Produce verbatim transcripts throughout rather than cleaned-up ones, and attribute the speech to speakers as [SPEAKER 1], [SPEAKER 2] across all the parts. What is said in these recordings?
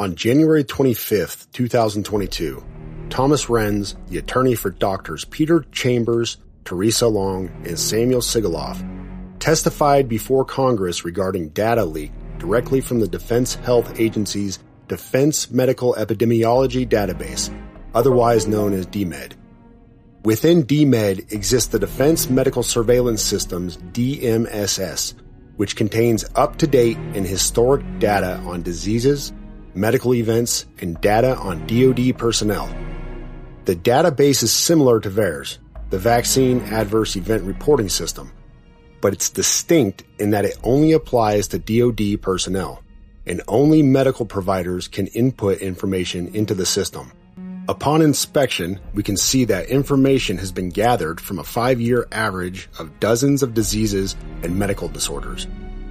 [SPEAKER 1] On January twenty-fifth, two thousand twenty-two, Thomas Renz, the attorney for doctors Peter Chambers, Teresa Long, and Samuel Sigaloff, testified before Congress regarding data leak directly from the Defense Health Agency's Defense Medical Epidemiology Database, otherwise known as D MED. Within D MED exists the Defense Medical Surveillance Systems D M S S, which contains up-to-date and historic data on diseases, medical events, and data on D O D personnel. The database is similar to V A E R S, the Vaccine Adverse Event Reporting System, but it's distinct in that it only applies to D O D personnel, and only medical providers can input information into the system. Upon inspection, we can see that information has been gathered from a five-year average of dozens of diseases and medical disorders.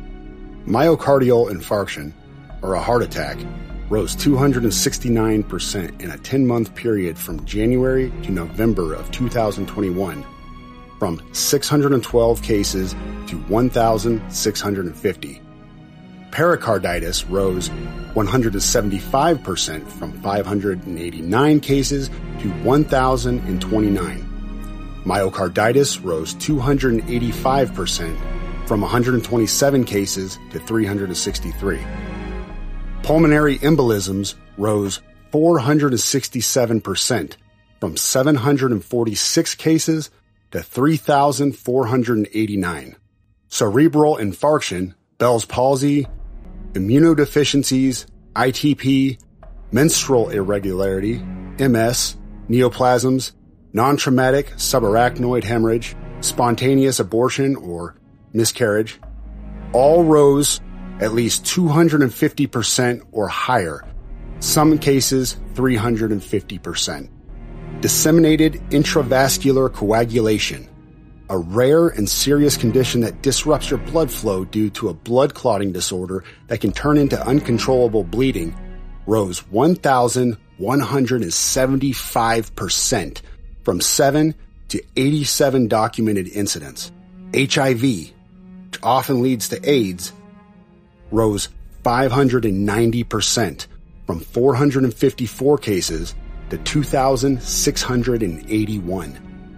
[SPEAKER 1] Myocardial infarction, or a heart attack, rose two hundred sixty-nine percent in a ten-month period from January to November of two thousand twenty-one, from six hundred twelve cases to one thousand six hundred fifty. Pericarditis rose one hundred seventy-five percent from five hundred eighty-nine cases to one thousand twenty-nine. Myocarditis rose two hundred eighty-five percent from one hundred twenty-seven cases to three hundred sixty-three. Pulmonary embolisms rose four hundred sixty-seven percent from seven hundred forty-six cases to three thousand four hundred eighty-nine. Cerebral infarction, Bell's palsy, immunodeficiencies, I T P, menstrual irregularity, M S, neoplasms, non-traumatic subarachnoid hemorrhage, spontaneous abortion or miscarriage, all rose at least two hundred fifty percent or higher, some cases three hundred fifty percent. Disseminated intravascular coagulation, a rare and serious condition that disrupts your blood flow due to a blood clotting disorder that can turn into uncontrollable bleeding, rose one thousand one hundred seventy-five percent from seven to eighty-seven documented incidents. H I V, which often leads to AIDS, rose five hundred ninety percent from four hundred fifty-four cases to two thousand six hundred eighty-one.